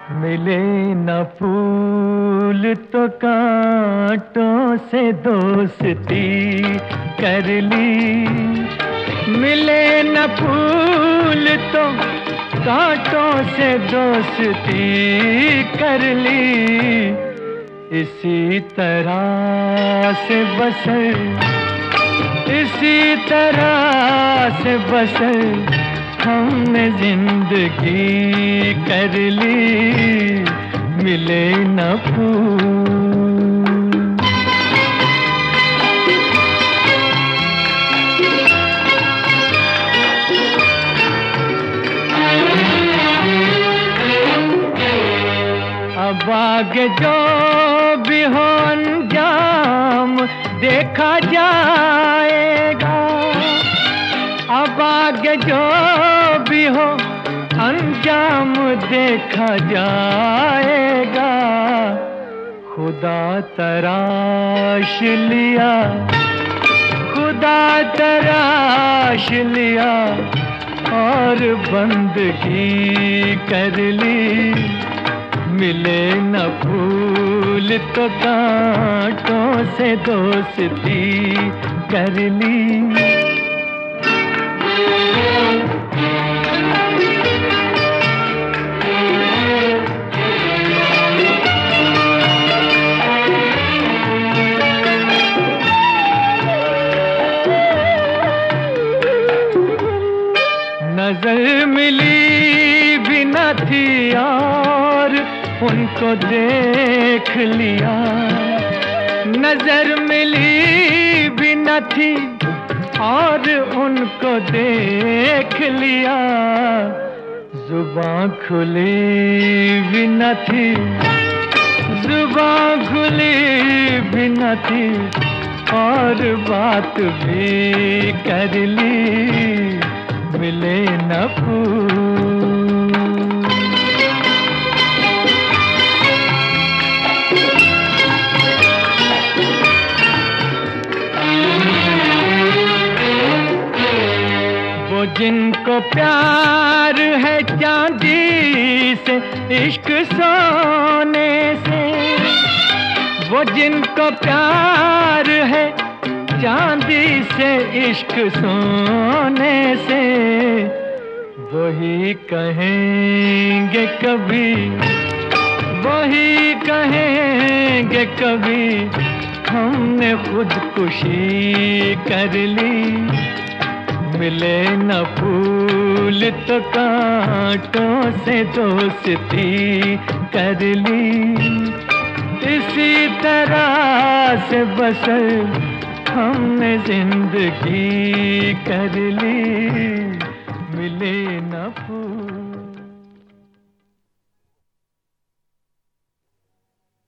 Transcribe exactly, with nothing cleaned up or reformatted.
मिले न फूल तो कांटों से दोस्ती कर ली। मिले न फूल तो कांटों से दोस्ती कर ली। इसी तरह से बसर, इसी तरह से बसर हमने जिंदगी कर ली। मिले न फूल। अब आगे जो भी हो अंजाम देखा जाएगा। अब आगे जो भी हो अंजाम देखा जाएगा। खुदा तराश लिया, खुदा तराश लिया और बंदगी कर ली। मिले न फूल तो कांटों से दोस्ती कर ली। नजर मिली भी न थी और उनको देख लिया। नजर मिली भी न थी और उनको देख लिया। जुबां खुली भी न थी, जुबां खुली भी न थी और बात भी कर ली। मिले न फूल। वो जिनको प्यार है चांदी से, इश्क सोने से। वो जिनको प्यार है चांदी से, इश्क सोने से। वही कहेंगे कभी, वही कहेंगे कभी हमने खुदकुशी कर ली। मिले न फूल तो कांटों से दोस्ती कर ली। इसी तरह से बसर हमने जिंदगी कर ली। मिले न फूल।